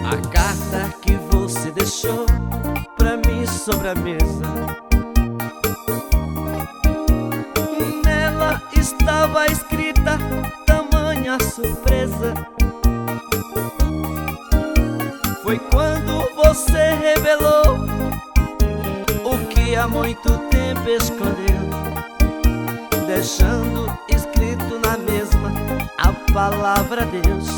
A carta que você deixou pra mim sobre a mesa, nela estava escrita tamanha surpresa. Foi quando você revelou o que há muito tempo escondeu, deixando escrito na mesma a palavra Deus.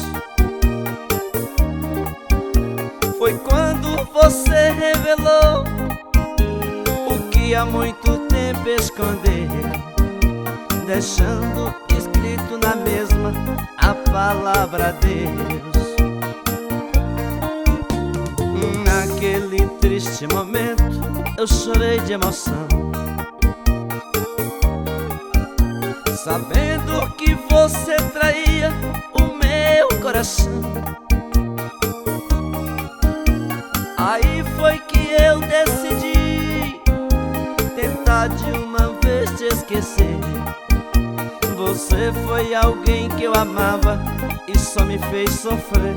Foi quando você revelou o que há muito tempo escondeu, deixando escrito na mesma a palavra Deus. Naquele triste momento eu chorei de emoção, sabendo que você traía o meu coração. Aí foi que eu decidi tentar de uma vez te esquecer. Você foi alguém que eu amava e só me fez sofrer.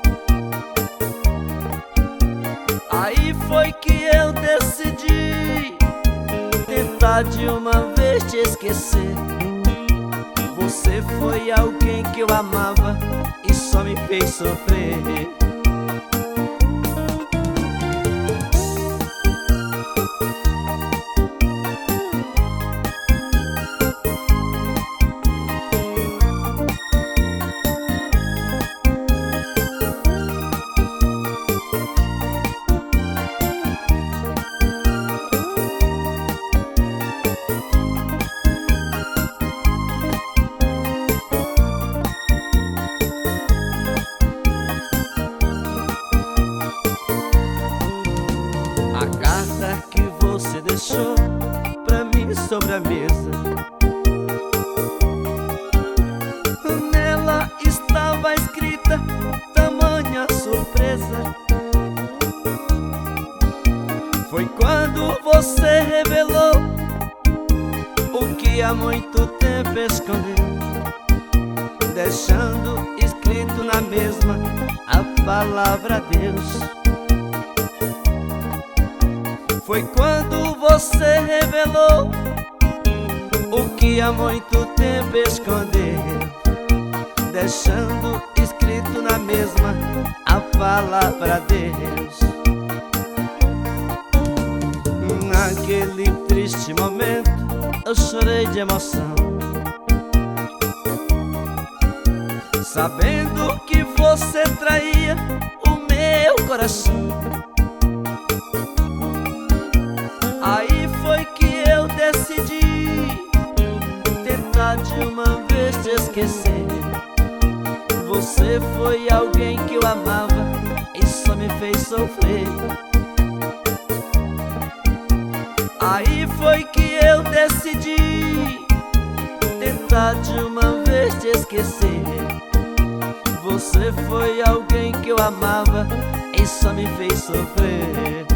Aí foi que eu decidi tentar de uma vez te esquecer. Você foi alguém que eu amava e só me fez sofrer. A carta que você deixou pra mim sobre a mesa, nela estava escrita tamanha surpresa. Foi quando você revelou o que há muito tempo escondeu, deixando escrito na mesma a palavra Deus. Foi quando você revelou o que há muito tempo escondeu, deixando escrito na mesma a palavra Deus. Naquele triste momento eu chorei de emoção, sabendo que você traía o meu coração. Aí foi que eu decidi tentar de uma vez te esquecer. Você foi alguém que eu amava e só me fez sofrer. Aí foi que eu decidi tentar de uma vez te esquecer. Você foi alguém que eu amava e só me fez sofrer.